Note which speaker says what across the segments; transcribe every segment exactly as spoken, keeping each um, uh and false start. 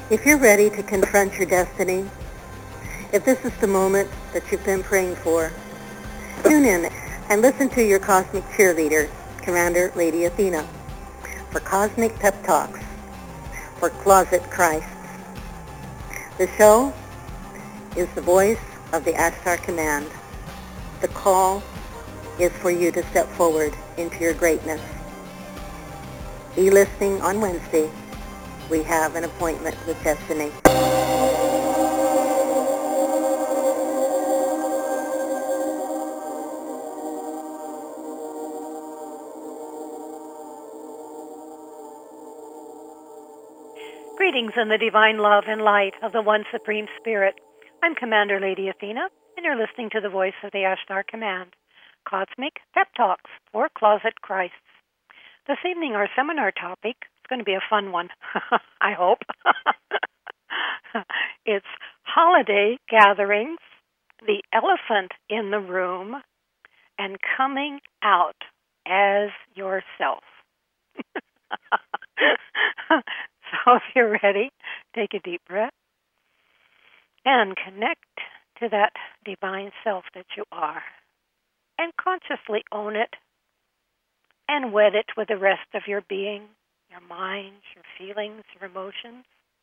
Speaker 1: If you're ready to confront your destiny, if this is the moment that you've been praying for, tune in and listen to your cosmic cheerleader, Commander Lady Athena, for Cosmic Pep Talks for Closet Christs. The show is the voice of the Ashtar Command. The call is for you to step forward into your greatness. Be listening on Wednesday. We have an appointment with destiny.
Speaker 2: Greetings in the divine love and light of the One Supreme Spirit. I'm Commander Lady Athena, and you're listening to the voice of the Ashtar Command, Cosmic Pep Talks for Closet Christs. This evening, our seminar topic is going to be a fun one, I hope. It's holiday gatherings, the elephant in the room, and coming out as yourself. So if you're ready, take a deep breath and connect to that divine self that you are, and consciously own it and wed it with the rest of your being, your mind, your feelings, your emotions.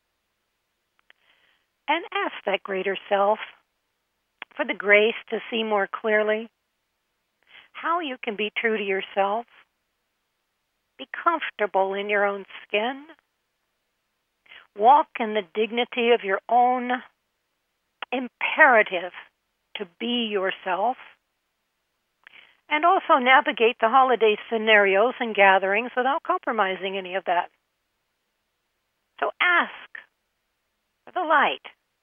Speaker 2: And ask that greater self for the grace to see more clearly how you can be true to yourself, be comfortable in your own skin, walk in the dignity of your own imperative to be yourself, and also navigate the holiday scenarios and gatherings without compromising any of that. So ask for the light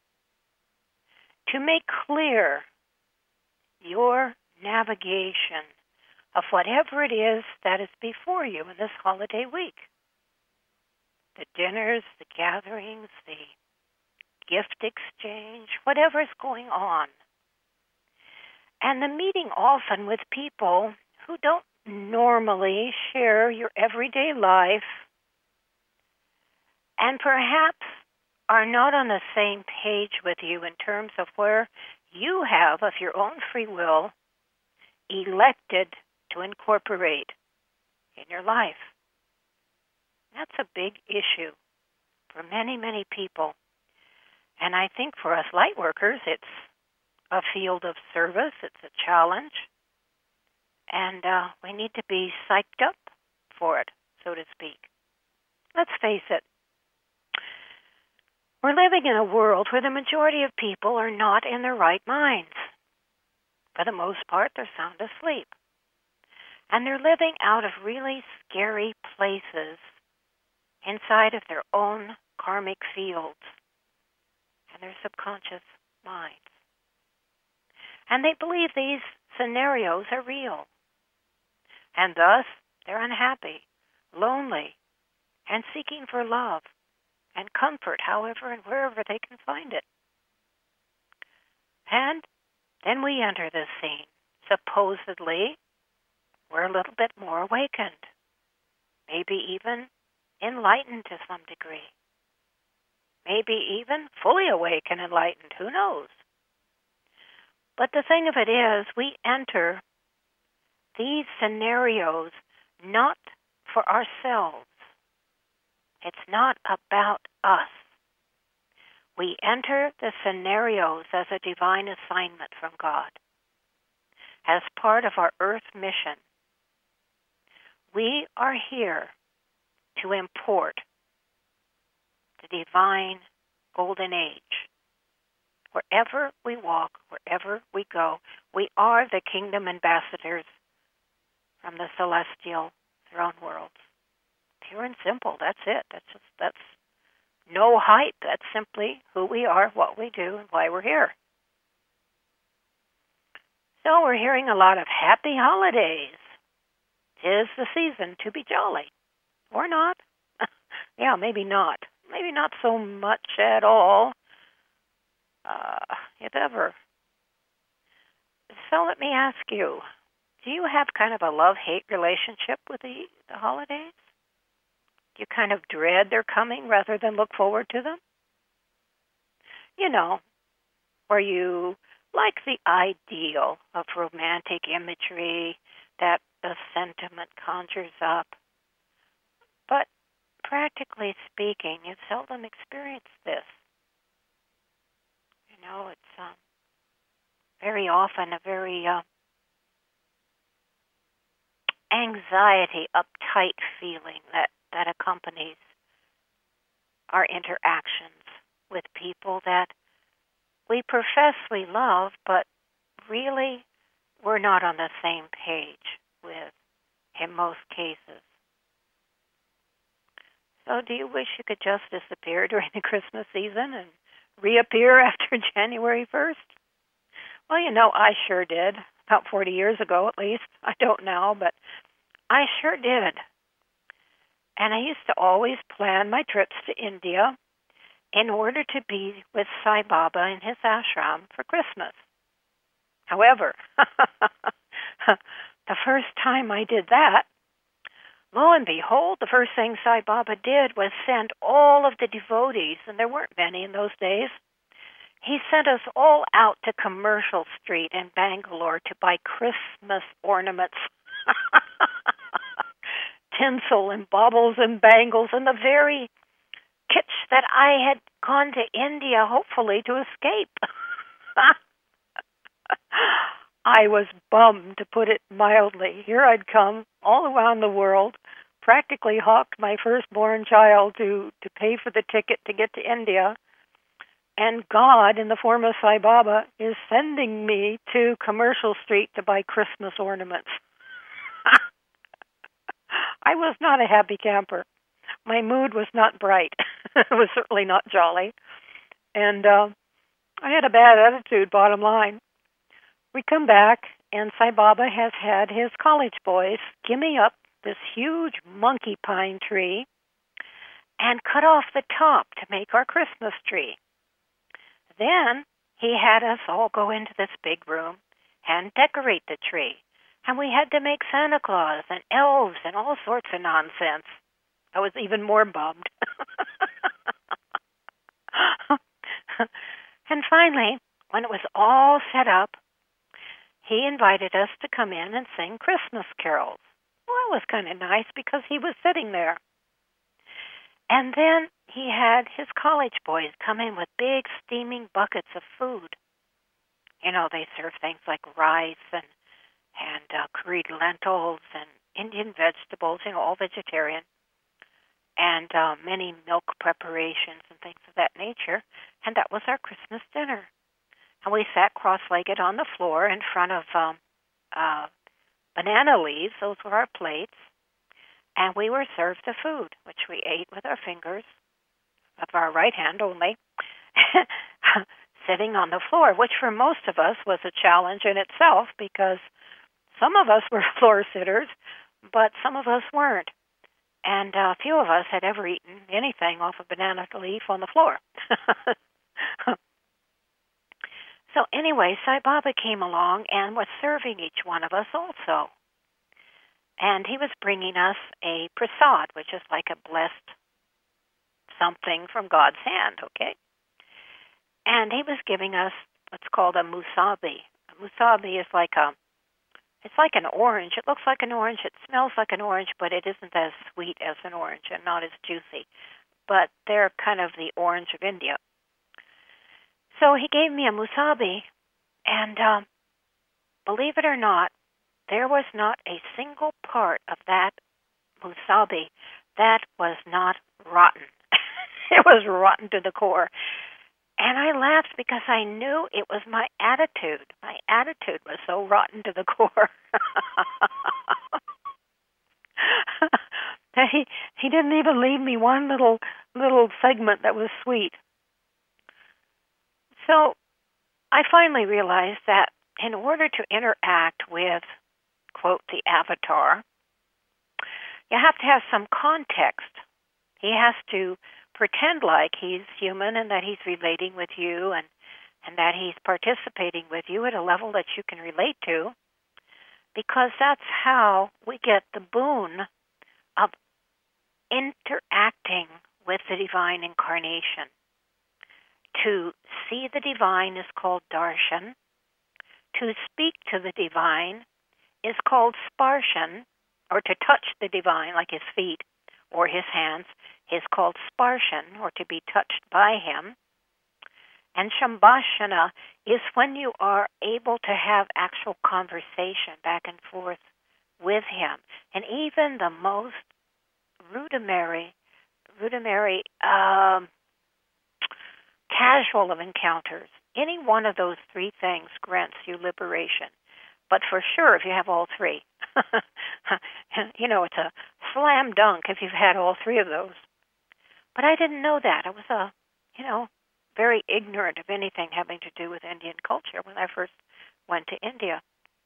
Speaker 2: to make clear your navigation of whatever it is that is before you in this holiday week. The dinners, the gatherings, the gift exchange, whatever's going on. And the meeting often with people who don't normally share your everyday life and perhaps are not on the same page with you in terms of where you have, of your own free will, elected to incorporate in your life. That's a big issue for many, many people. And I think for us light workers, it's a field of service. It's a challenge. And uh, we need to be psyched up for it, so to speak. Let's face it. We're living in a world where the majority of people are not in their right minds. For the most part, they're sound asleep. And they're living out of really scary places inside of their own karmic fields and their subconscious minds. And they believe these scenarios are real. And thus, they're unhappy, lonely, and seeking for love and comfort however and wherever they can find it. And then we enter this scene. Supposedly, we're a little bit more awakened, maybe even enlightened to some degree, maybe even fully awake and enlightened, who knows? But the thing of it is, we enter these scenarios not for ourselves. It's not about us. We enter the scenarios as a divine assignment from God, as part of our earth mission. We are here to import the divine golden age. Wherever we walk, wherever we go, we are the kingdom ambassadors from the celestial throne worlds. Pure and simple, that's it. That's just, that's no hype. That's simply who we are, what we do, and why we're here. So we're hearing a lot of happy holidays. 'Tis the season to be jolly. Or not. Yeah, maybe not. Maybe not so much at all, uh, if ever. So let me ask you, do you have kind of a love-hate relationship with the, the holidays? Do you kind of dread their coming rather than look forward to them? you know, where you like the ideal of romantic imagery that the sentiment conjures up. But practically speaking, you seldom experience this. You know, it's um, very often a very uh, anxiety, uptight feeling that, that accompanies our interactions with people that we profess we love, but really we're not on the same page with in most cases. So do you wish you could just disappear during the Christmas season and reappear after January first? Well, you know, I sure did. About forty years ago, at least. I don't now, but I sure did. And I used to always plan my trips to India in order to be with Sai Baba in his ashram for Christmas. However, the first time I did that, lo and behold, the first thing Sai Baba did was send all of the devotees, and there weren't many in those days, he sent us all out to Commercial Street in Bangalore to buy Christmas ornaments, tinsel and baubles and bangles, and the very kitsch that I had gone to India, hopefully, to escape. I was bummed, to put it mildly. Here I'd come all around the world, practically hawked my firstborn child to, to pay for the ticket to get to India, and God, in the form of Sai Baba, is sending me to Commercial Street to buy Christmas ornaments. I was not a happy camper. My mood was not bright. It was certainly not jolly. And uh, I had a bad attitude, bottom line. We come back, and Sai Baba has had his college boys gimme up this huge monkey pine tree and cut off the top to make our Christmas tree. Then he had us all go into this big room and decorate the tree. And we had to make Santa Claus and elves and all sorts of nonsense. I was even more bummed. And finally, when it was all set up, he invited us to come in and sing Christmas carols. Well, that was kind of nice because he was sitting there. And then he had his college boys come in with big steaming buckets of food. You know, they serve things like rice and and uh, curried lentils and Indian vegetables, you know, all vegetarian, and uh, many milk preparations and things of that nature. And that was our Christmas dinner. And we sat cross-legged on the floor in front of um, uh, banana leaves. Those were our plates. And we were served the food, which we ate with our fingers, of our right hand only, sitting on the floor, which for most of us was a challenge in itself because some of us were floor sitters, but some of us weren't. And uh, few of us had ever eaten anything off a banana leaf on the floor. So anyway, Sai Baba came along and was serving each one of us also. And he was bringing us a prasad, which is like a blessed something from God's hand, okay? And he was giving us what's called a musabi. A musabi is like a, it's like an orange. It looks like an orange. It smells like an orange, but it isn't as sweet as an orange and not as juicy. But they're kind of the orange of India. So he gave me a musabi, and um, believe it or not, there was not a single part of that musabi that was not rotten. It was rotten to the core. And I laughed because I knew it was my attitude. My attitude was so rotten to the core. that he, he didn't even leave me one little little segment that was sweet. So I finally realized that in order to interact with, quote, the avatar, you have to have some context. He has to pretend like he's human and that he's relating with you and, and that he's participating with you at a level that you can relate to, because that's how we get the boon of interacting with the divine incarnation. To see the divine is called darshan. To speak to the divine is called sparshan, or to touch the divine, like his feet or his hands, is called sparshan, or to be touched by him. And shambhashana is when you are able to have actual conversation back and forth with him. And even the most rudimentary, rudimentary, um, casual of encounters, any one of those three things grants you liberation. But for sure, if you have all three, you know, it's a slam dunk if you've had all three of those. But I didn't know that. I was, a, you know, very ignorant of anything having to do with Indian culture when I first went to India.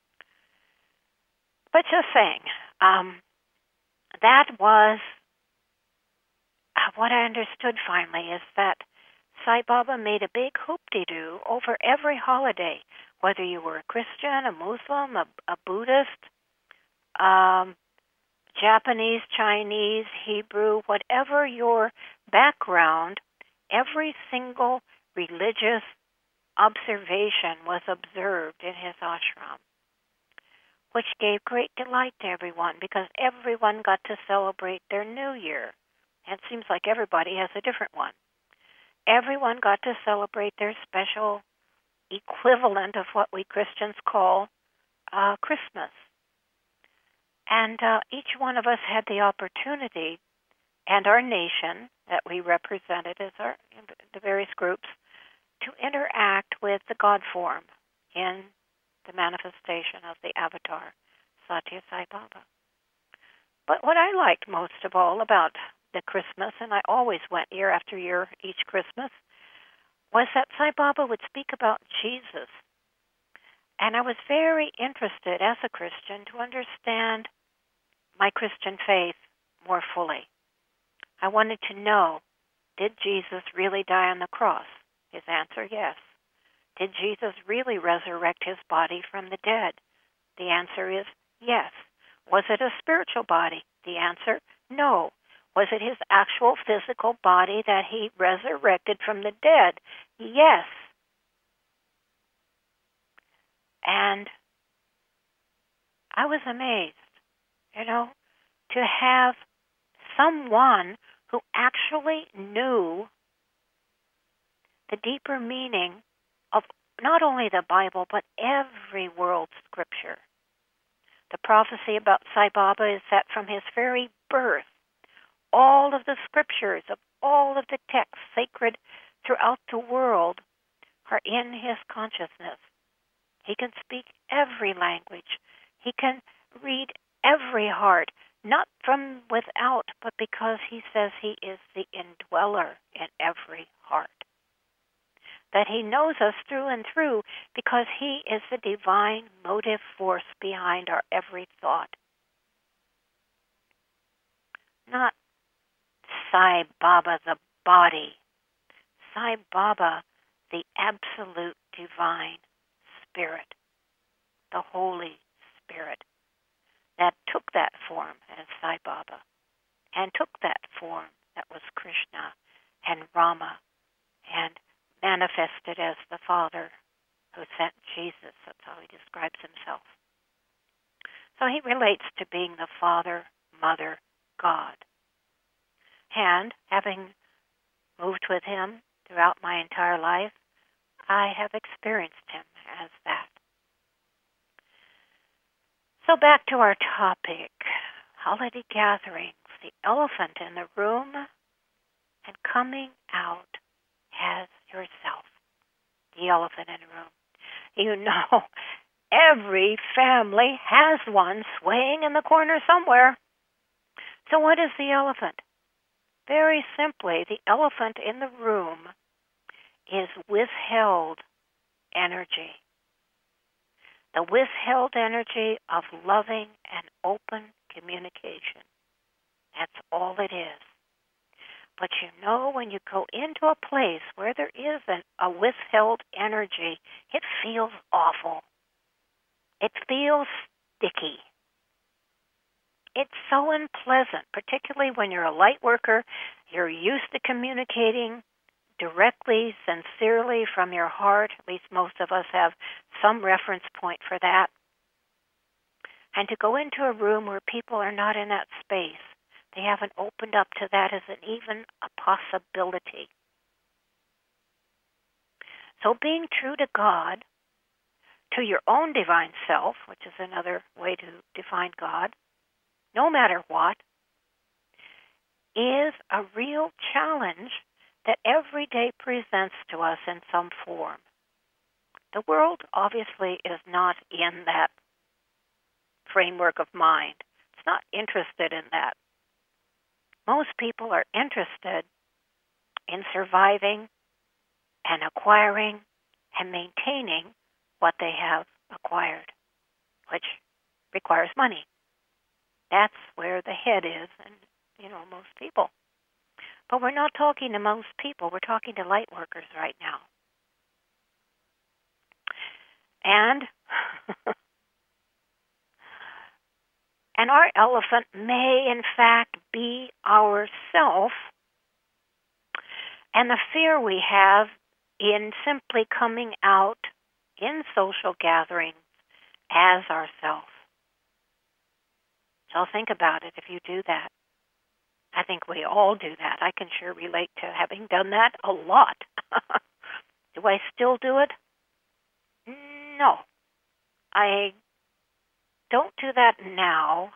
Speaker 2: But just saying, um, that was uh, what I understood finally, is that Sai Baba made a big hoop-de-doo over every holiday, whether you were a Christian, a Muslim, a, a Buddhist, um, Japanese, Chinese, Hebrew, whatever your background, every single religious observation was observed in his ashram, which gave great delight to everyone because everyone got to celebrate their new year. And it seems like everybody has a different one. Everyone got to celebrate their special equivalent of what we Christians call uh, Christmas. And uh, each one of us had the opportunity, and our nation that we represented as our the various groups, to interact with the God form in the manifestation of the avatar, Satya Sai Baba. But what I liked most of all about the Christmas, and I always went year after year each Christmas, was that Sai Baba would speak about Jesus. And I was very interested as a Christian to understand my Christian faith more fully. I wanted to know, did Jesus really die on the cross? His answer, yes. Did Jesus really resurrect his body from the dead? The answer is yes. Was it a spiritual body? The answer, no. Was it his actual physical body that he resurrected from the dead? Yes. And I was amazed, you know, to have someone who actually knew the deeper meaning of not only the Bible, but every world scripture. The prophecy about Sai Baba is that from his very birth, all of the scriptures of all of the texts sacred throughout the world are in his consciousness. He can speak every language. He can read every heart, not from without, but because he says he is the indweller in every heart. That he knows us through and through because he is the divine motive force behind our every thought. Not Sai Baba, the body. Sai Baba, the absolute divine Spirit, the Holy Spirit, that took that form as Sai Baba and took that form that was Krishna and Rama and manifested as the Father who sent Jesus. That's how he describes himself. So he relates to being the Father, Mother, God. And having moved with him throughout my entire life, I have experienced him as that. So back to our topic, holiday gatherings, the elephant in the room and coming out as yourself, the elephant in the room. You know, every family has one swaying in the corner somewhere. So what is the elephant? Very simply, the elephant in the room is withheld energy. The withheld energy of loving and open communication. That's all it is. But you know, when you go into a place where there is an, a withheld energy, it feels awful. It feels sticky. It's so unpleasant, particularly when you're a light worker, you're used to communicating directly, sincerely from your heart. At least most of us have some reference point for that. And to go into a room where people are not in that space, they haven't opened up to that as an even a possibility. So being true to God, to your own divine self, which is another way to define God, no matter what, is a real challenge that every day presents to us in some form. The world obviously is not in that framework of mind. It's not interested in that. Most people are interested in surviving and acquiring and maintaining what they have acquired, which requires money. That's where the head is, and you know, most people. But we're not talking to most people. We're talking to light workers right now. And and our elephant may, in fact, be ourself. And the fear we have in simply coming out in social gatherings as ourselves. So think about it if you do that. I think we all do that. I can sure relate to having done that a lot. Do I still do it? No. I don't do that now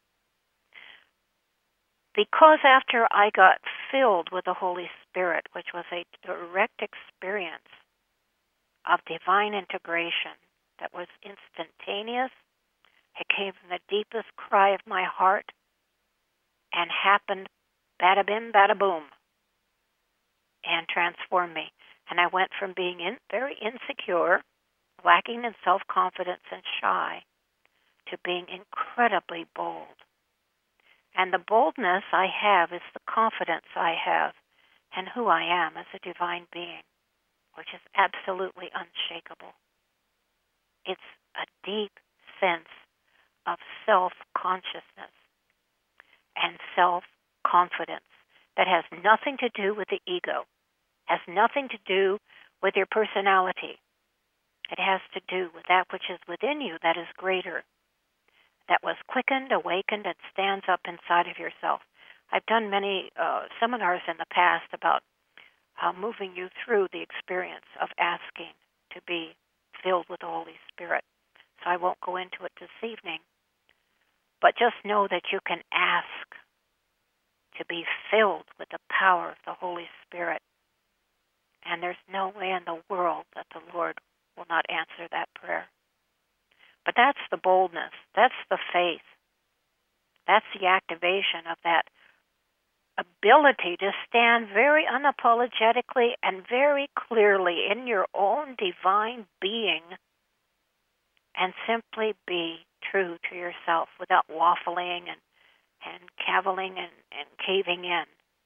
Speaker 2: because after I got filled with the Holy Spirit, which was a direct experience of divine integration that was instantaneous, it came from the deepest cry of my heart and happened bada bim, bada boom, and transformed me. And I went from being in, very insecure, lacking in self-confidence and shy, to being incredibly bold. And the boldness I have is the confidence I have in who I am as a divine being, which is absolutely unshakable. It's a deep sense of self-consciousness and self-confidence that has nothing to do with the ego, has nothing to do with your personality. It has to do with that which is within you that is greater, that was quickened, awakened, and stands up inside of yourself. I've done many uh, seminars in the past about uh, moving you through the experience of asking to be filled with the Holy Spirit. So I won't go into it this evening. But just know that you can ask to be filled with the power of the Holy Spirit. And there's no way in the world that the Lord will not answer that prayer. But that's the boldness. That's the faith. That's the activation of that ability to stand very unapologetically and very clearly in your own divine being and simply be true to yourself without waffling and, and caviling and, and caving in.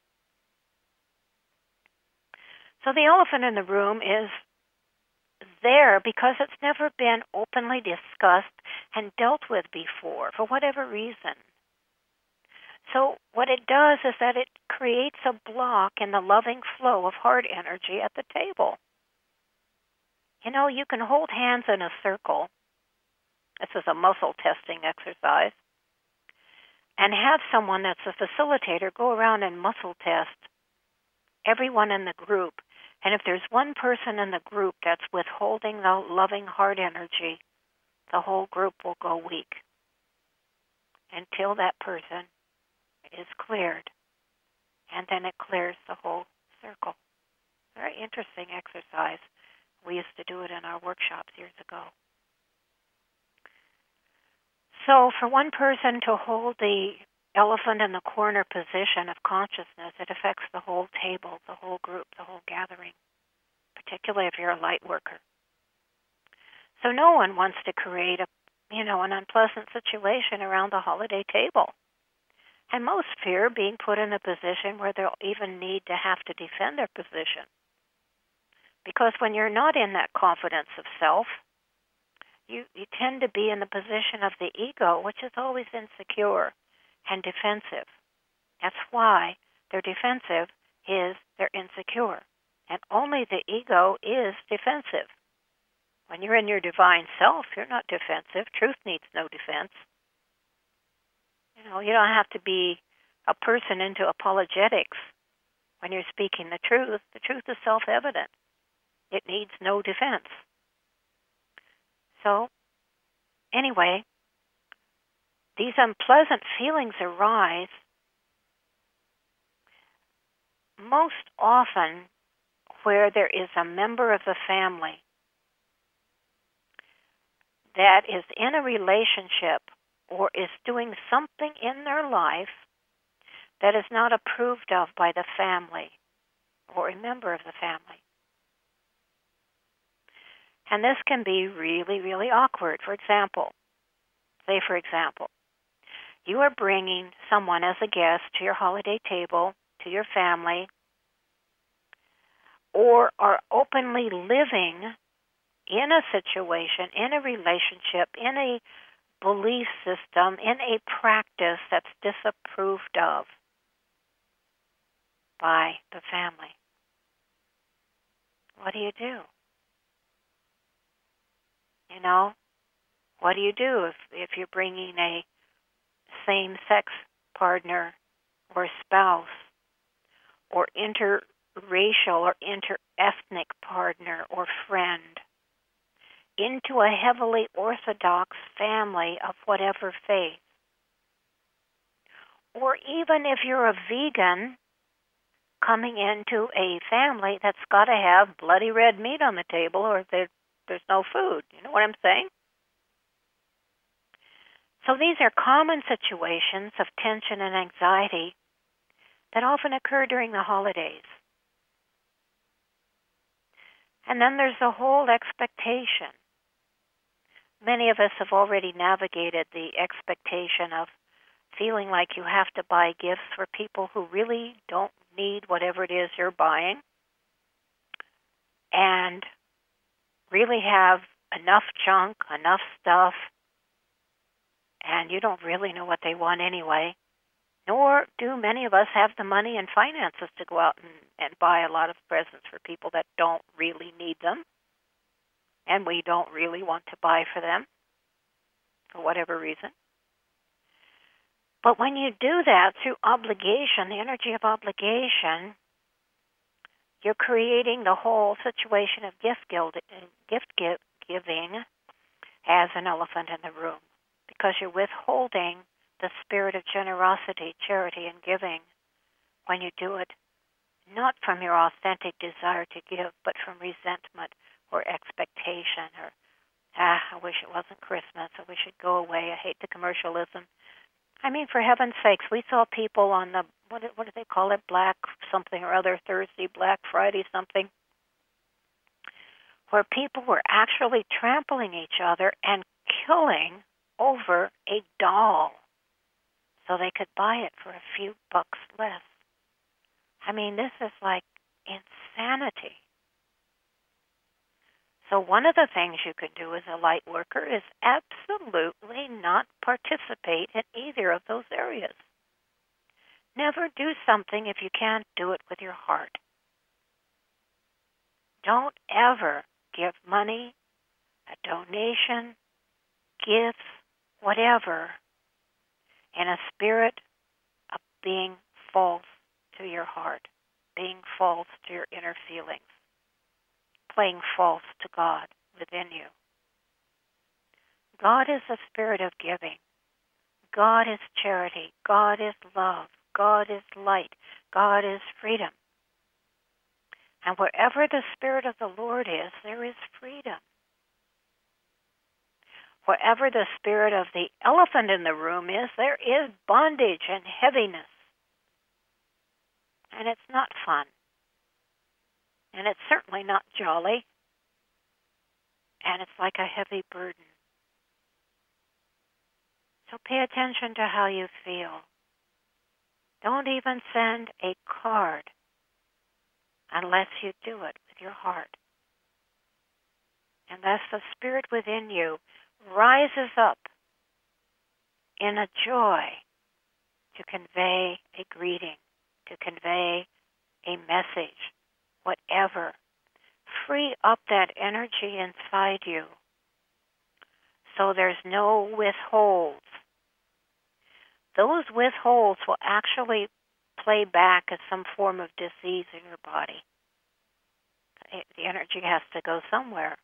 Speaker 2: So the elephant in the room is there because it's never been openly discussed and dealt with before for whatever reason. So what it does is that it creates a block in the loving flow of heart energy at the table. You know, you can hold hands in a circle. This is a muscle testing exercise. And have someone that's a facilitator go around and muscle test everyone in the group. And if there's one person in the group that's withholding the loving heart energy, the whole group will go weak until that person is cleared. And then it clears the whole circle. Very interesting exercise. We used to do it in our workshops years ago. So for one person to hold the elephant in the corner position of consciousness, it affects the whole table, the whole group, the whole gathering, particularly if you're a light worker. So no one wants to create a, you know, an unpleasant situation around the holiday table. And most fear being put in a position where they'll even need to have to defend their position. Because when you're not in that confidence of self, you, you tend to be in the position of the ego, which is always insecure and defensive. That's why they're defensive, is they're insecure. And only the ego is defensive. When you're in your divine self, you're not defensive. Truth needs no defense. You know, you don't have to be a person into apologetics when you're speaking the truth. The truth is self-evident. It needs no defense. So, anyway, these unpleasant feelings arise most often where there is a member of the family that is in a relationship or is doing something in their life that is not approved of by the family or a member of the family. And this can be really, really awkward. For example, say for example, you are bringing someone as a guest to your holiday table, to your family, or are openly living in a situation, in a relationship, in a belief system, in a practice that's disapproved of by the family. What do you do? You know, what do you do if, if you're bringing a same-sex partner or spouse or interracial or interethnic partner or friend into a heavily orthodox family of whatever faith? Or even if you're a vegan coming into a family that's got to have bloody red meat on the table or there, there's no food. You know what I'm saying? So these are common situations of tension and anxiety that often occur during the holidays. And then there's the whole expectation. Many of us have already navigated the expectation of feeling like you have to buy gifts for people who really don't need whatever it is you're buying and really have enough junk, enough stuff, and you don't really know what they want anyway. Nor do many of us have the money and finances to go out and, and buy a lot of presents for people that don't really need them, and we don't really want to buy for them for whatever reason. But when you do that through obligation, the energy of obligation, you're creating the whole situation of gift gift giving as an elephant in the room, because you're withholding the spirit of generosity, charity, and giving when you do it, not from your authentic desire to give, but from resentment or expectation or, ah, I wish it wasn't Christmas, I wish it'd go away, I hate the commercialism. I mean, for heaven's sakes, we saw people on the, what do, what do they call it, Black something or other, Thursday, Black Friday something, where people were actually trampling each other and killing over a doll so they could buy it for a few bucks less. I mean, this is like insanity. So one of the things you can do as a light worker is absolutely not participate in either of those areas. Never do something if you can't do it with your heart. Don't ever give money, a donation, gifts, whatever, in a spirit of being false to your heart, being false to your inner feelings, playing false to God within you. God is a spirit of giving. God is charity. God is love. God is light. God is freedom. And wherever the Spirit of the Lord is, there is freedom. Wherever the spirit of the elephant in the room is, there is bondage and heaviness. And it's not fun. And it's certainly not jolly. And it's like a heavy burden. So pay attention to how you feel. Don't even send a card unless you do it with your heart. And thus the spirit within you rises up in a joy to convey a greeting, to convey a message, whatever. Free up that energy inside you so there's no withholds. Those withholds will actually play back as some form of disease in your body. It, the energy has to go somewhere.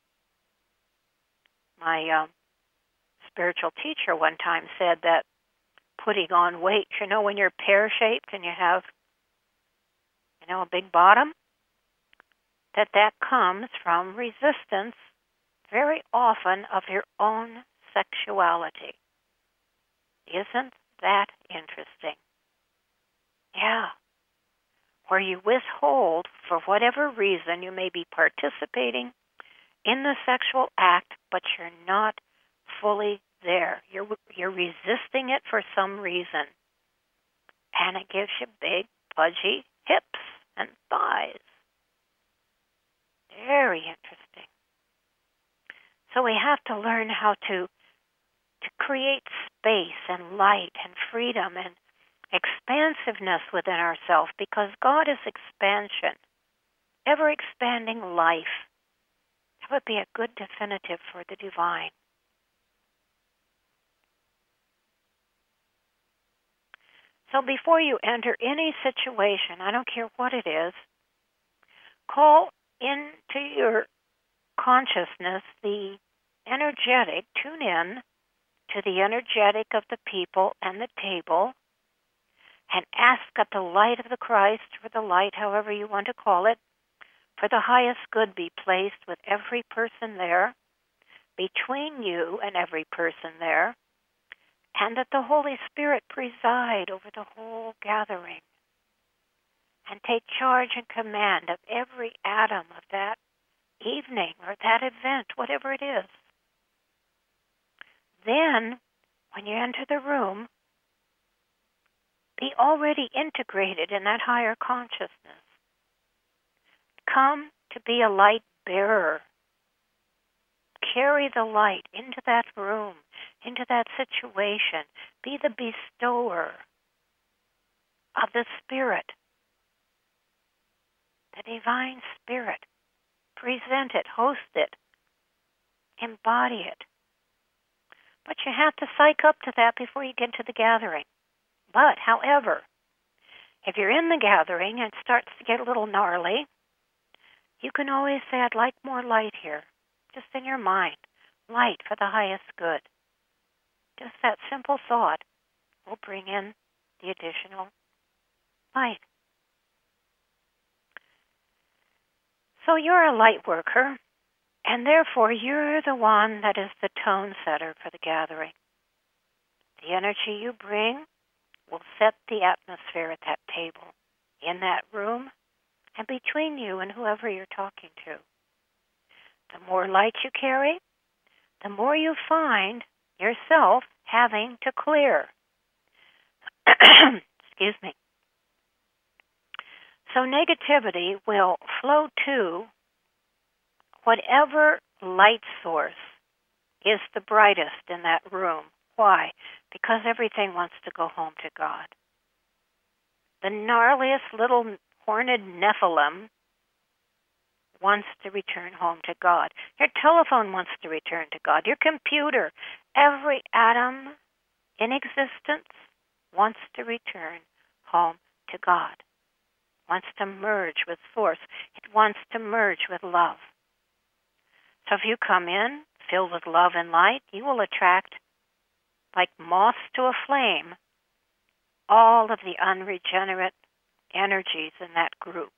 Speaker 2: My uh, spiritual teacher one time said that putting on weight, you know, when you're pear-shaped and you have, you know, a big bottom, that that comes from resistance very often of your own sexuality. Isn't that interesting? Yeah. Where you withhold, for whatever reason, you may be participating in the sexual act, but you're not fully there. You're you're resisting it for some reason. And it gives you big, pudgy hips and thighs. Very interesting. So we have to learn how to to create space and light and freedom and expansiveness within ourselves, because God is expansion, ever-expanding life. That would be a good definitive for the divine. So before you enter any situation, I don't care what it is, call into your consciousness the energetic, tune in to the energetic of the people and the table, and ask that the light of the Christ, or the light, however you want to call it, for the highest good be placed with every person there, between you and every person there, and that the Holy Spirit preside over the whole gathering and take charge and command of every atom of that evening or that event, whatever it is. Then, when you enter the room, be already integrated in that higher consciousness. Come to be a light bearer. Carry the light into that room, into that situation. Be the bestower of the Spirit, the divine Spirit. Present it, host it, embody it. But you have to psych up to that before you get to the gathering. But, however, if you're in the gathering and it starts to get a little gnarly, you can always say, I'd like more light here, just in your mind. Light for the highest good. Just that simple thought will bring in the additional light. So you're a light worker, and therefore you're the one that is the tone setter for the gathering. The energy you bring will set the atmosphere at that table, in that room, and between you and whoever you're talking to. The more light you carry, the more you find yourself having to clear. Excuse me. So negativity will flow to whatever light source is the brightest in that room. Why? Because everything wants to go home to God. The gnarliest little horned Nephilim wants to return home to God. Your telephone wants to return to God. Your computer, every atom in existence wants to return home to God. Wants to merge with Source. It wants to merge with love. So if you come in filled with love and light, you will attract, like moths to a flame, all of the unregenerate energies in that group.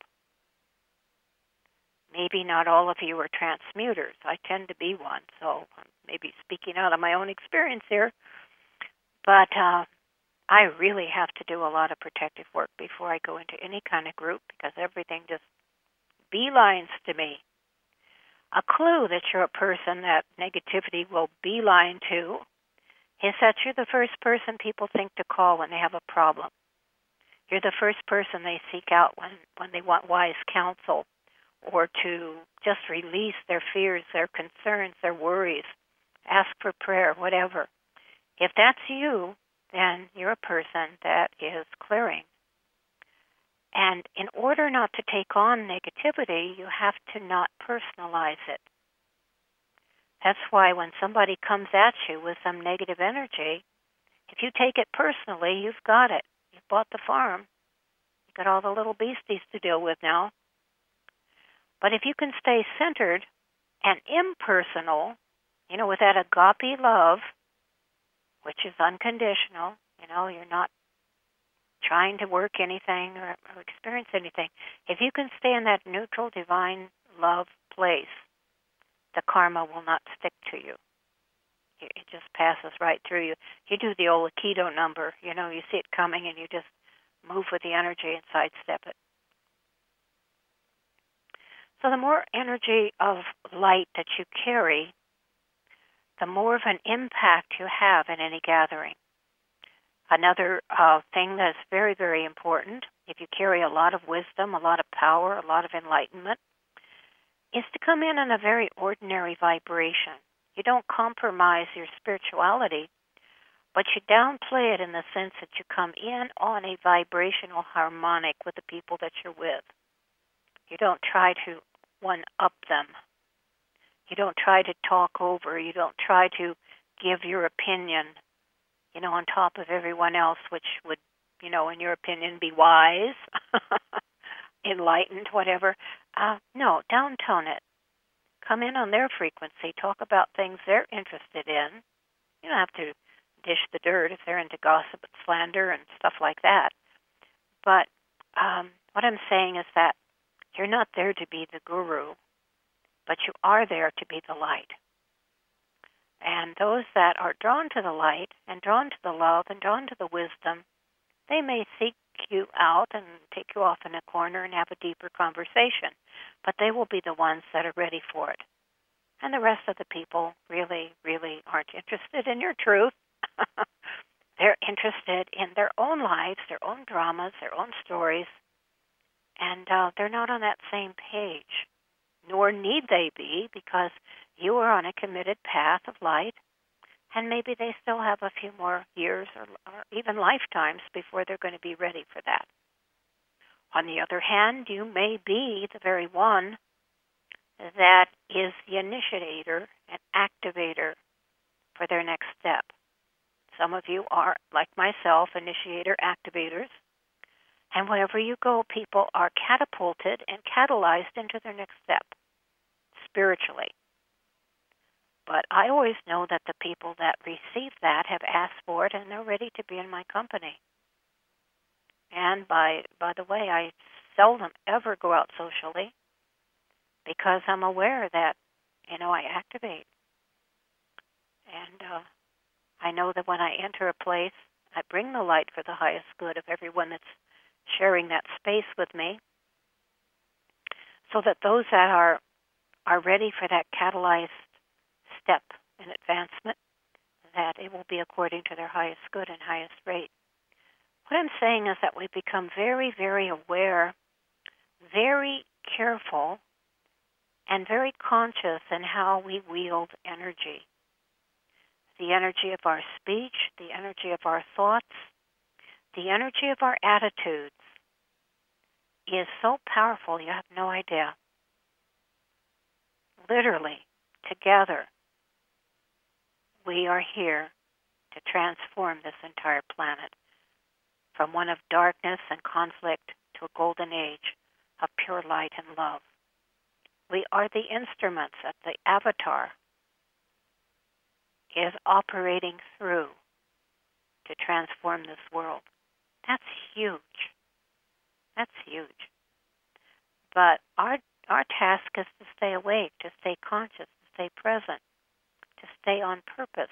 Speaker 2: Maybe not all of you are transmuters. I tend to be one, so I'm maybe speaking out of my own experience here. But uh, I really have to do a lot of protective work before I go into any kind of group, because everything just beelines to me. A clue that you're a person that negativity will beeline to is that you're the first person people think to call when they have a problem. You're the first person they seek out when, when they want wise counsel, or to just release their fears, their concerns, their worries, ask for prayer, whatever. If that's you, then you're a person that is clearing. And in order not to take on negativity, you have to not personalize it. That's why when somebody comes at you with some negative energy, if you take it personally, you've got it. You've bought the farm. You've got all the little beasties to deal with now. But if you can stay centered and impersonal, you know, with that agape love, which is unconditional, you know, you're not trying to work anything or, or experience anything. If you can stay in that neutral, divine love place, the karma will not stick to you. It just passes right through you. You do the old Aikido number, you know, you see it coming and you just move with the energy and sidestep it. So the more energy of light that you carry, the more of an impact you have in any gathering. Another uh, thing that's very, very important, if you carry a lot of wisdom, a lot of power, a lot of enlightenment, is to come in in a very ordinary vibration. You don't compromise your spirituality, but you downplay it in the sense that you come in on a vibrational harmonic with the people that you're with. You don't try to one-up them. You don't try to talk over. You don't try to give your opinion, you know, on top of everyone else, which would, you know, in your opinion, be wise, enlightened, whatever. Uh, no, downtone it. Come in on their frequency. Talk about things they're interested in. You don't have to dish the dirt if they're into gossip and slander and stuff like that. But um, what I'm saying is that you're not there to be the guru, but you are there to be the light. And those that are drawn to the light and drawn to the love and drawn to the wisdom, they may seek you out and take you off in a corner and have a deeper conversation, but they will be the ones that are ready for it. And the rest of the people really, really aren't interested in your truth. They're interested in their own lives, their own dramas, their own stories, and uh, they're not on that same page, nor need they be, because you are on a committed path of light, and maybe they still have a few more years or, or even lifetimes before they're going to be ready for that. On the other hand, you may be the very one that is the initiator and activator for their next step. Some of you are, like myself, initiator activators, and wherever you go, people are catapulted and catalyzed into their next step, spiritually. But I always know that the people that receive that have asked for it and they're ready to be in my company. And by by the way, I seldom ever go out socially because I'm aware that, you know, I activate. And uh, I know that when I enter a place, I bring the light for the highest good of everyone that's sharing that space with me, so that those that are are ready for that catalyzed step in advancement, that it will be according to their highest good and highest rate. What I'm saying is that we become very, very aware, very careful, and very conscious in how we wield energy. The energy of our speech, the energy of our thoughts, the energy of our attitudes is so powerful you have no idea. Literally, together, we are here to transform this entire planet from one of darkness and conflict to a golden age of pure light and love. We are the instruments that the avatar is operating through to transform this world. That's huge. That's huge. But our our task is to stay awake, to stay conscious, to stay present, to stay on purpose.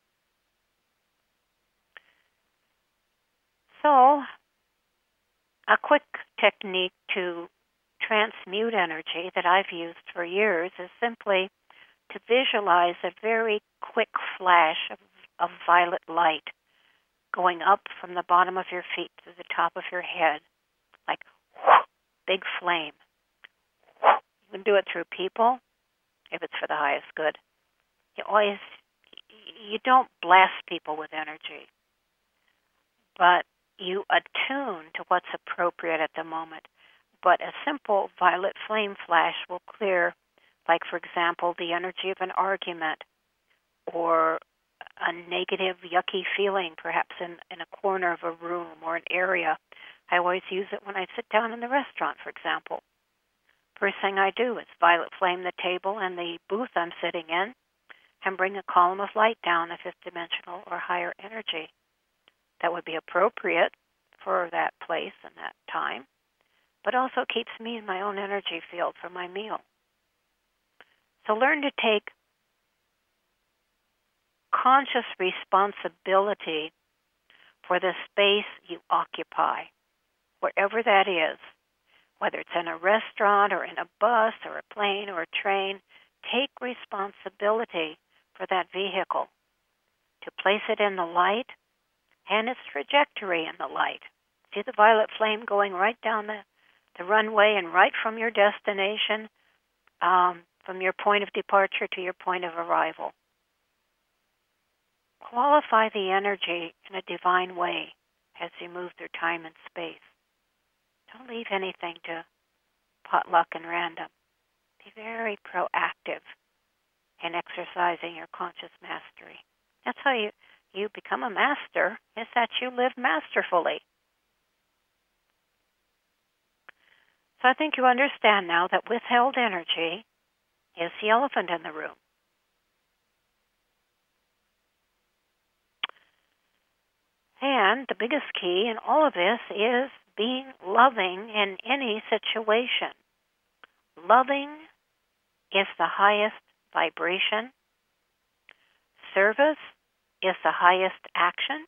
Speaker 2: So, a quick technique to transmute energy that I've used for years is simply to visualize a very quick flash of, of violet light going up from the bottom of your feet to the top of your head, like whoosh, big flame. You can do it through people, if it's for the highest good. You always, you don't blast people with energy, but you attune to what's appropriate at the moment. But a simple violet flame flash will clear, like, for example, the energy of an argument or a negative, yucky feeling, perhaps in, in a corner of a room or an area. I always use it when I sit down in the restaurant, for example. First thing I do is violet flame the table and the booth I'm sitting in and bring a column of light down, a fifth dimensional or higher energy that would be appropriate for that place and that time, but also keeps me in my own energy field for my meal. So learn to take conscious responsibility for the space you occupy, wherever that is, whether it's in a restaurant or in a bus or a plane or a train. Take responsibility for that vehicle, to place it in the light and its trajectory in the light. See the violet flame going right down the, the runway and right from your destination, um, from your point of departure to your point of arrival. Qualify the energy in a divine way as you move through time and space. Don't leave anything to potluck and random. Be very proactive in exercising your conscious mastery. That's how you, you become a master, is that you live masterfully. So I think you understand now that withheld energy is the elephant in the room. And the biggest key in all of this is being loving in any situation. Loving is the highest vibration. Service is the highest action.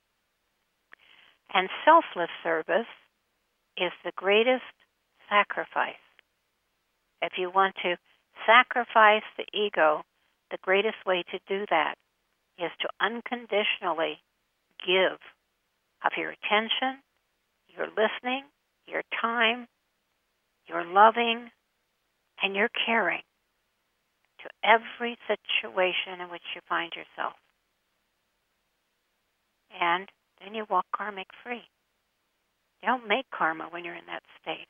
Speaker 2: And selfless service is the greatest sacrifice. If you want to sacrifice the ego, the greatest way to do that is to unconditionally give of your attention, your listening, your time, your loving, and your caring to every situation in which you find yourself. And then you walk karmic free. You don't make karma when you're in that state.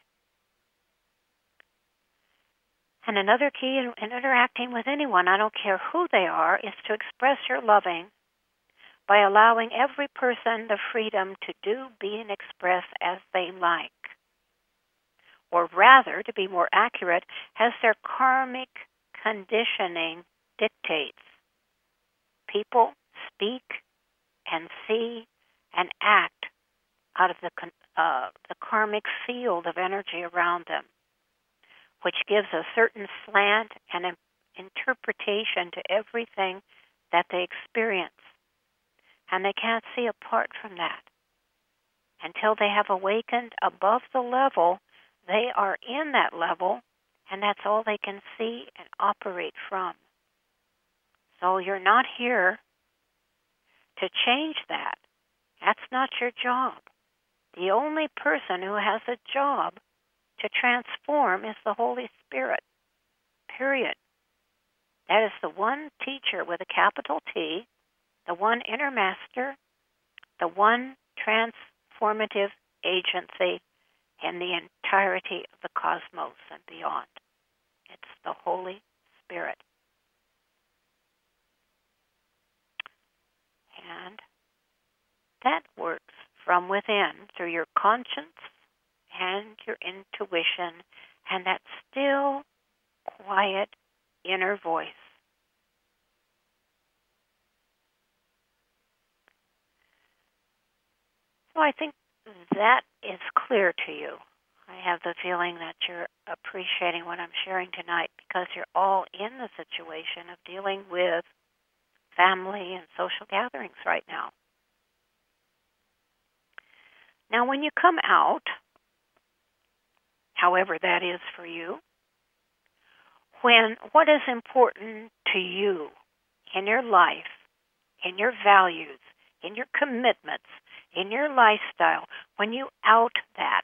Speaker 2: And another key in, in interacting with anyone, I don't care who they are, is to express your loving by allowing every person the freedom to do, be, and express as they like. Or rather, to be more accurate, as their karmic conditioning dictates. People speak and see and act out of the, uh, the karmic field of energy around them, which gives a certain slant and an interpretation to everything that they experience. And they can't see apart from that. Until they have awakened above the level, they are in that level, and that's all they can see and operate from. So you're not here to change that. That's not your job. The only person who has a job to transform is the Holy Spirit, period. That is the one teacher with a capital T, the one inner master, the one transformative agency in the entirety of the cosmos and beyond. It's the Holy Spirit. And that works from within through your conscience and your intuition and that still, quiet inner voice. So I think that is clear to you. I have the feeling that you're appreciating what I'm sharing tonight because you're all in the situation of dealing with family and social gatherings right now. Now, when you come out, however that is for you, when what is important to you in your life, in your values, in your commitments, in your lifestyle, when you out that,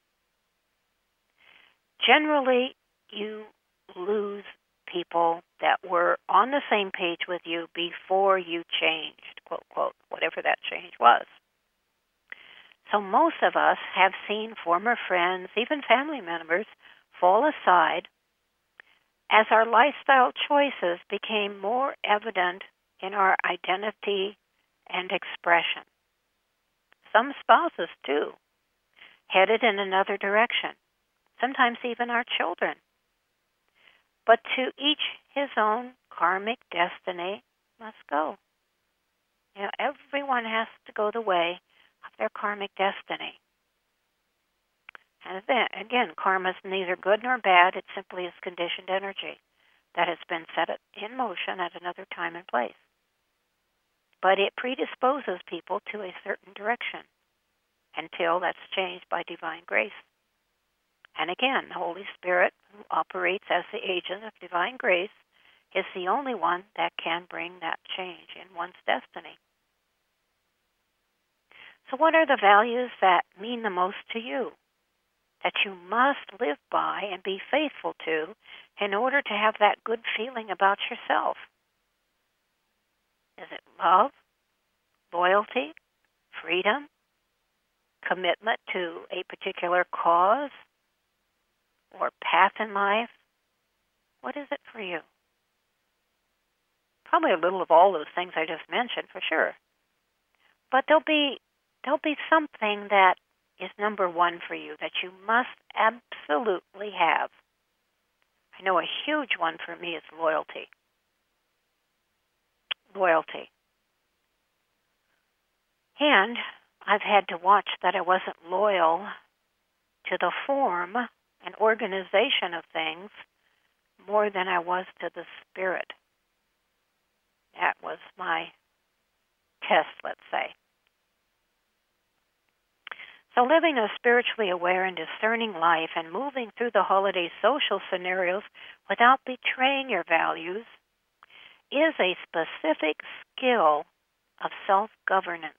Speaker 2: generally you lose people that were on the same page with you before you changed, quote, quote, whatever that change was. So most of us have seen former friends, even family members, fall aside as our lifestyle choices became more evident in our identity and expression. Some spouses, too, headed in another direction, sometimes even our children. But to each his own karmic destiny must go. You know, everyone has to go the way of their karmic destiny. And then, again, karma is neither good nor bad. It simply is conditioned energy that has been set in motion at another time and place. But it predisposes people to a certain direction until that's changed by divine grace. And again, the Holy Spirit, who operates as the agent of divine grace, is the only one that can bring that change in one's destiny. So what are the values that mean the most to you, that you must live by and be faithful to in order to have that good feeling about yourself? Is it love, loyalty, freedom, commitment to a particular cause or path in life? What is it for you? Probably a little of all those things I just mentioned, for sure. But there'll be there'll be something that is number one for you that you must absolutely have. I know a huge one for me is loyalty. Loyalty. And I've had to watch that I wasn't loyal to the form and organization of things more than I was to the spirit. That was my test, let's say. So living a spiritually aware and discerning life and moving through the holiday social scenarios without betraying your values is a specific skill of self-governance.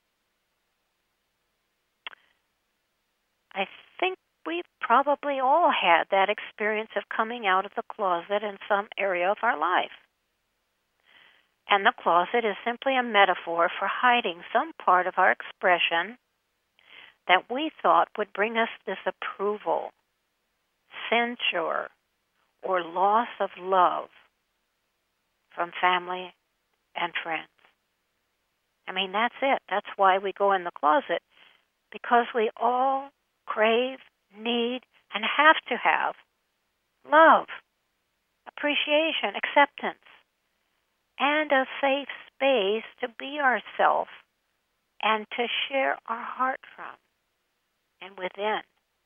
Speaker 2: I think we've probably all had that experience of coming out of the closet in some area of our life. And the closet is simply a metaphor for hiding some part of our expression that we thought would bring us disapproval, censure, or loss of love from family and friends. I mean, that's it. That's why we go in the closet, because we all crave, need, and have to have love, appreciation, acceptance, and a safe space to be ourselves and to share our heart from and within.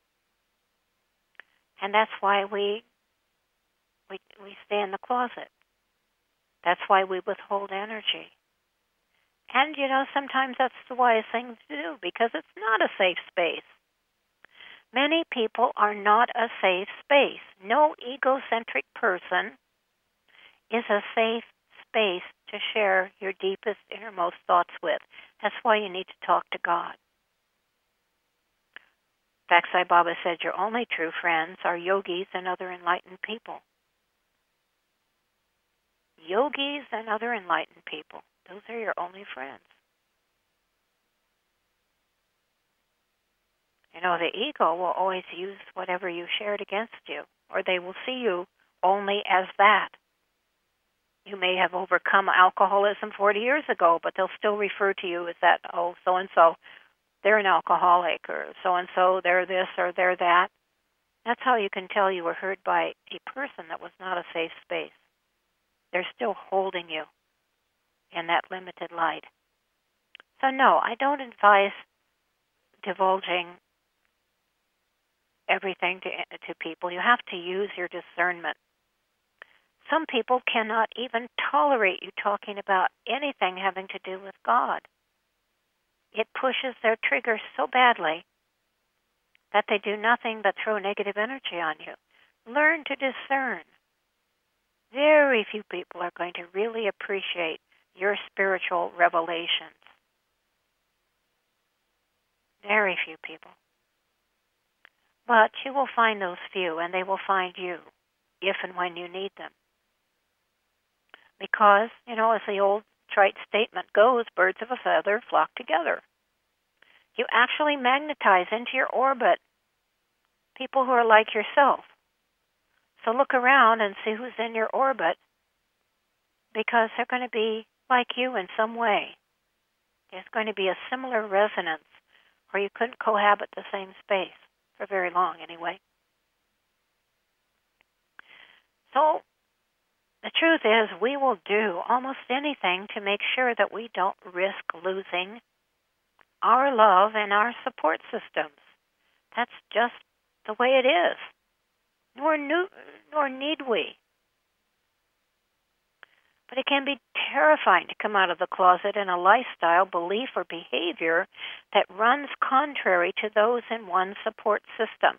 Speaker 2: And that's why we we we stay in the closet. That's why we withhold energy. And, you know, sometimes that's the wise thing to do because it's not a safe space. Many people are not a safe space. No egocentric person is a safe space to share your deepest, innermost thoughts with. That's why you need to talk to God. In fact, Sai Baba said your only true friends are yogis and other enlightened people. Yogis and other enlightened people. Those are your only friends. You know, the ego will always use whatever you shared against you, or they will see you only as that. You may have overcome alcoholism forty years ago, but they'll still refer to you as that, oh, so-and-so, they're an alcoholic, or so-and-so, they're this or they're that. That's how you can tell you were hurt by a person that was not a safe space. They're still holding you in that limited light. So no, I don't advise divulging everything to, to people. You have to use your discernment. Some people cannot even tolerate you talking about anything having to do with God. It pushes their triggers so badly that they do nothing but throw negative energy on you. Learn to discern. Very few people are going to really appreciate your spiritual revelations. Very few people. But you will find those few, and they will find you if and when you need them. Because, you know, as the old trite statement goes, birds of a feather flock together. You actually magnetize into your orbit people who are like yourself. So look around and see who's in your orbit, because they're going to be like you in some way. There's going to be a similar resonance, or you couldn't cohabit the same space for very long anyway. So the truth is, we will do almost anything to make sure that we don't risk losing our love and our support systems. That's just the way it is. Nor, new, nor need we. But it can be terrifying to come out of the closet in a lifestyle, belief, or behavior that runs contrary to those in one's support system.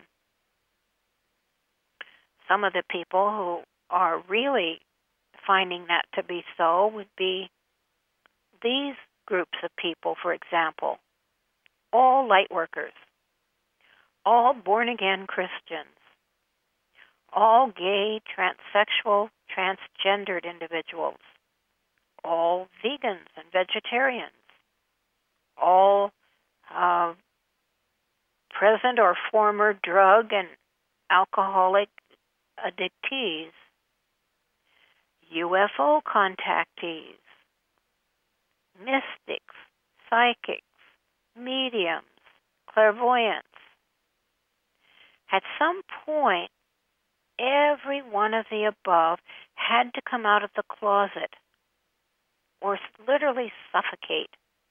Speaker 2: Some of the people who are really finding that to be so would be these groups of people, for example. All light workers, all born-again Christians, all gay, transsexual, transgendered individuals, all vegans and vegetarians, all uh, present or former drug and alcoholic addictees, U F O contactees, mystics, psychics, mediums, clairvoyants. At some point, every one of the above had to come out of the closet or literally suffocate.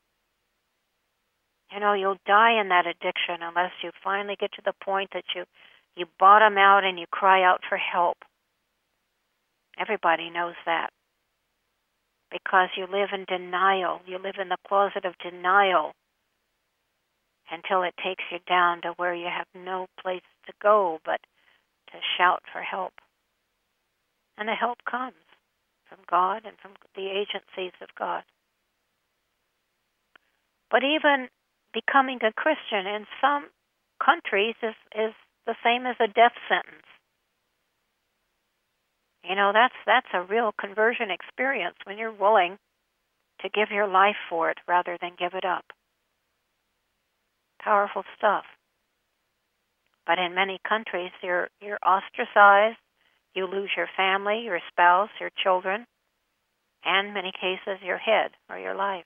Speaker 2: You know, you'll die in that addiction unless you finally get to the point that you, you bottom out and you cry out for help. Everybody knows that. Because you live in denial. You live in the closet of denial until it takes you down to where you have no place to go but to shout for help. And the help comes from God and from the agencies of God. But even becoming a Christian in some countries is, is the same as a death sentence. You know, that's that's a real conversion experience when you're willing to give your life for it rather than give it up. Powerful stuff. But in many countries, you're you're ostracized. You lose your family, your spouse, your children, and in many cases, your head or your life.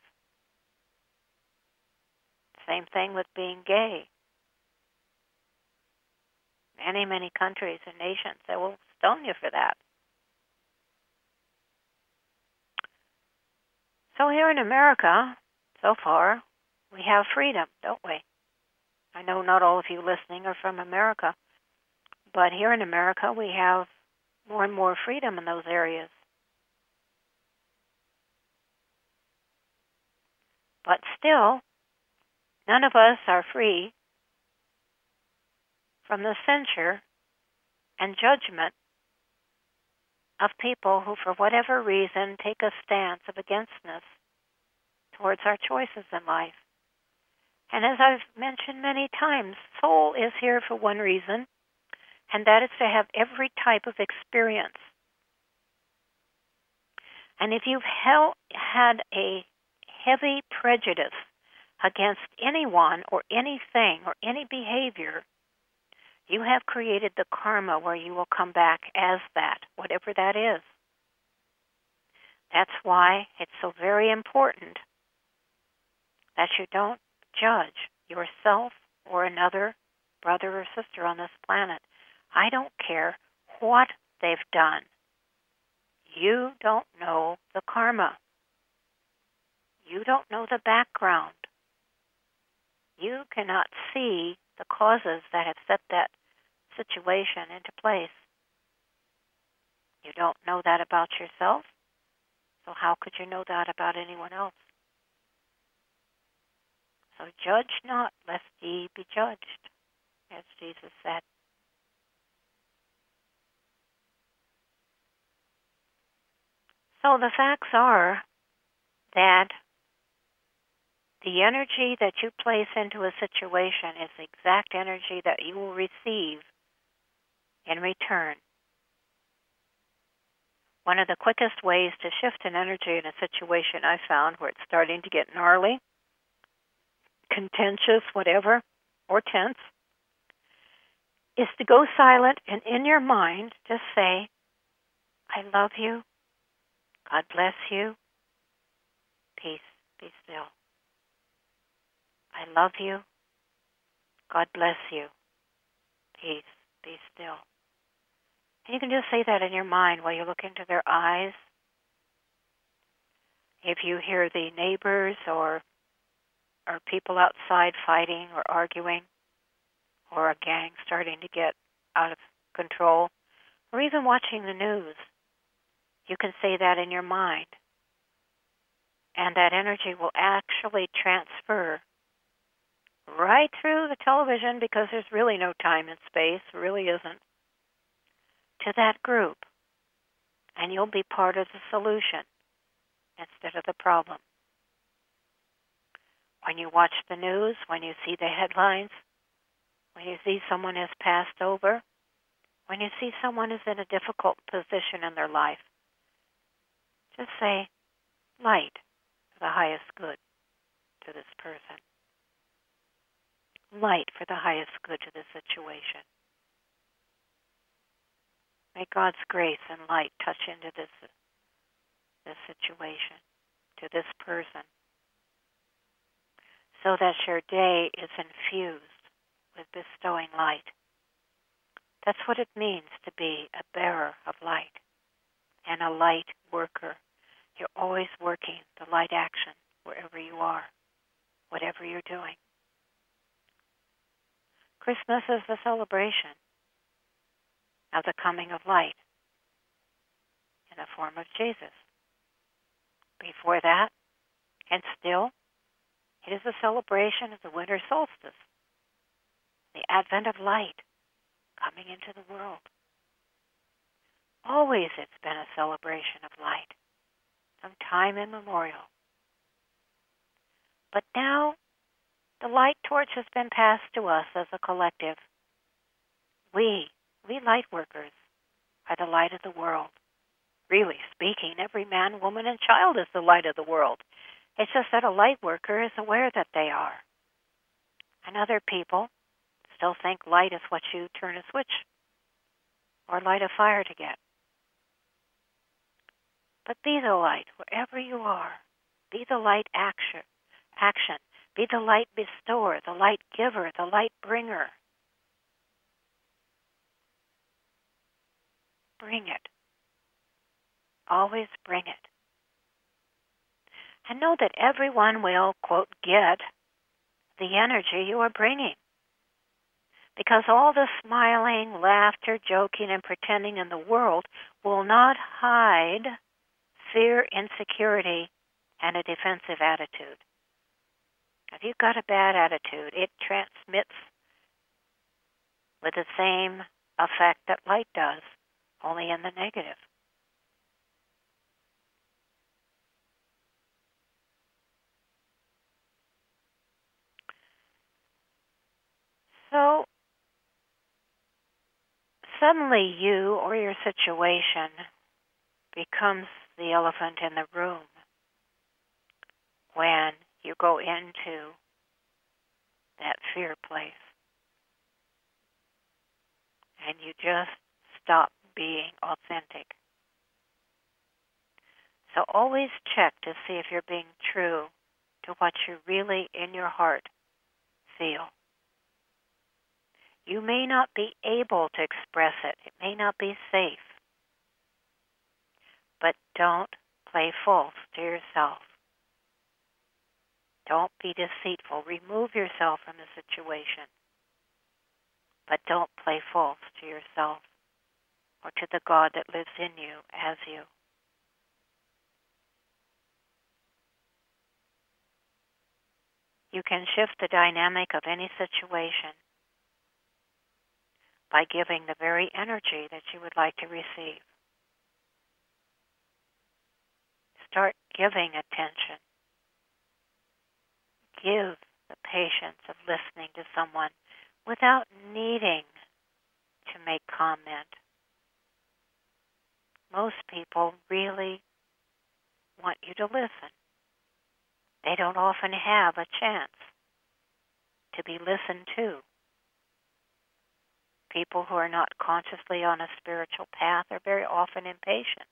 Speaker 2: Same thing with being gay. Many, many countries and nations, they will stone you for that. So here in America, so far, we have freedom, don't we? I know not all of you listening are from America, but here in America, we have more and more freedom in those areas. But still, none of us are free from the censure and judgment of people who, for whatever reason, take a stance of againstness towards our choices in life. And as I've mentioned many times, soul is here for one reason, and that is to have every type of experience. And if you've held, had a heavy prejudice against anyone or anything or any behavior, you have created the karma where you will come back as that, whatever that is. That's why it's so very important that you don't judge yourself or another brother or sister on this planet. I don't care what they've done. You don't know the karma. You don't know the background. You cannot see the causes that have set that situation into place. You don't know that about yourself, so how could you know that about anyone else? So judge not, lest ye be judged, as Jesus said. So the facts are that the energy that you place into a situation is the exact energy that you will receive in return. One of the quickest ways to shift an energy in a situation I found where it's starting to get gnarly contentious, whatever, or tense, is to go silent and in your mind just say, I love you, God bless you, peace, be still. I love you, God bless you, peace, be still. And you can just say that in your mind while you look into their eyes. If you hear the neighbors or or people outside fighting or arguing, or a gang starting to get out of control, or even watching the news, you can say that in your mind. And that energy will actually transfer right through the television, because there's really no time and space, really isn't, to that group. And you'll be part of the solution instead of the problem. When you watch the news, when you see the headlines, when you see someone has passed over, when you see someone is in a difficult position in their life, just say, light for the highest good to this person. Light for the highest good to this situation. May God's grace and light touch into this, this situation, to this person, so that your day is infused with bestowing light. That's what it means to be a bearer of light and a light worker. You're always working the light action wherever you are, whatever you're doing. Christmas is the celebration of the coming of light in the form of Jesus. Before that, and still, it is a celebration of the winter solstice, the advent of light coming into the world. Always it's been a celebration of light, from time immemorial. But now, the light torch has been passed to us as a collective. We, we light workers, are the light of the world. Really speaking, every man, woman, and child is the light of the world. It's just that a light worker is aware that they are. And other people still think light is what you turn a switch or light a fire to get. But be the light wherever you are. Be the light action. action. Be the light bestower, the light giver, the light bringer. Bring it. Always bring it. And know that everyone will, quote, get the energy you are bringing. Because all the smiling, laughter, joking, and pretending in the world will not hide fear, insecurity, and a defensive attitude. If you've got a bad attitude, it transmits with the same effect that light does, only in the negative. So, suddenly you or your situation becomes the elephant in the room when you go into that fear place and you just stop being authentic. So always check to see if you're being true to what you really in your heart feel. You may not be able to express it. It may not be safe. But don't play false to yourself. Don't be deceitful. Remove yourself from the situation. But don't play false to yourself or to the God that lives in you as you. You can shift the dynamic of any situation by giving the very energy that you would like to receive. Start giving attention. Give the patience of listening to someone without needing to make comment. Most people really want you to listen. They don't often have a chance to be listened to. People who are not consciously on a spiritual path are very often impatient.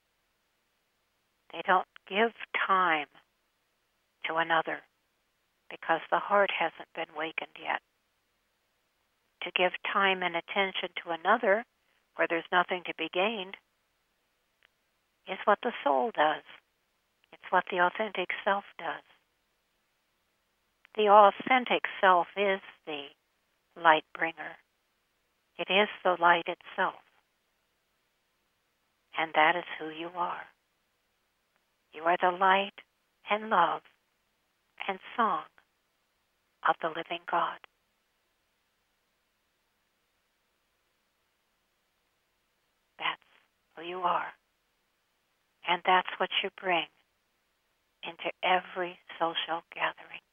Speaker 2: They don't give time to another because the heart hasn't been wakened yet. To give time and attention to another where there's nothing to be gained is what the soul does. It's what the authentic self does. The authentic self is the light bringer. It is the light itself. And that is who you are. You are the light and love and song of the living God. That's who you are. And that's what you bring into every social gathering.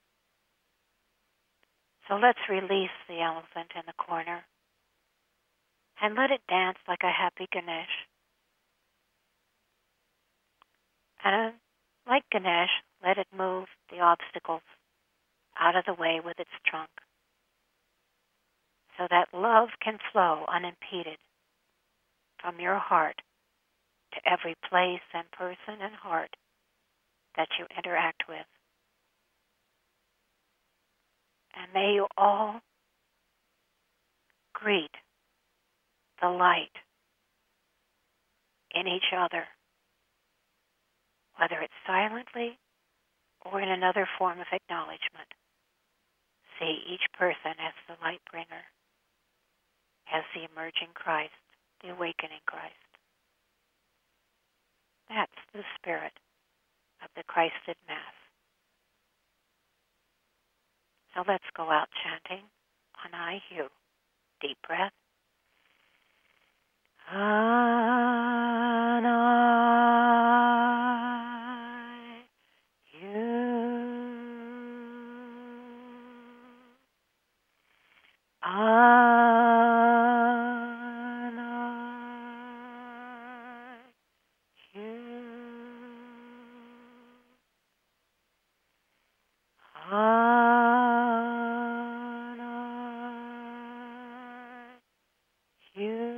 Speaker 2: So let's release the elephant in the corner and let it dance like a happy Ganesh. And like Ganesh, let it move the obstacles out of the way with its trunk so that love can flow unimpeded from your heart to every place and person and heart that you interact with. And may you all greet the light in each other, whether it's silently or in another form of acknowledgement. See each person as the light bringer, as the emerging Christ, the awakening Christ. That's the spirit of the Christed Mass. So let's go out chanting on I, you. Deep breath. And I, you. And I, you. And I, you.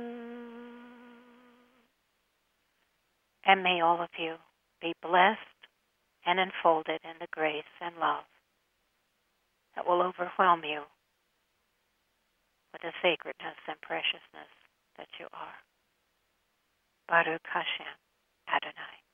Speaker 2: And may all of you be blessed and enfolded in the grace and love that will overwhelm you with the sacredness and preciousness that you are. Baruch Hashem Adonai.